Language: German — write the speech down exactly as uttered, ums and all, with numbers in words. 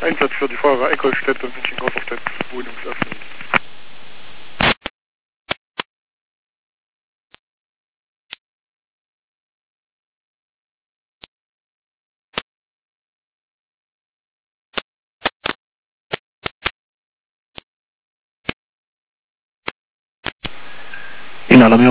Einsatz für die Feuerwehr Eckholtstedt und München-Grosserstedt, Wohnungsöffnung. In Alarmierung.